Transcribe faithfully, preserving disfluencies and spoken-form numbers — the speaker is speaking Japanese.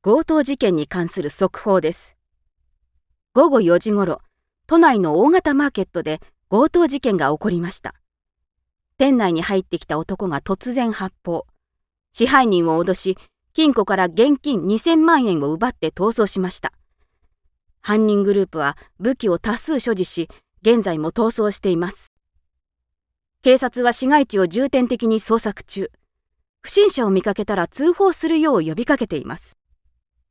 強盗事件に関する速報です。ごごよじごろ、都内の大型マーケットで強盗事件が起こりました。店内に入ってきた男が突然発砲。支配人を脅し、金庫から現金にせんまんえんを奪って逃走しました。犯人グループは武器を多数所持し、現在も逃走しています。警察は市街地を重点的に捜索中。不審者を見かけたら通報するよう呼びかけています。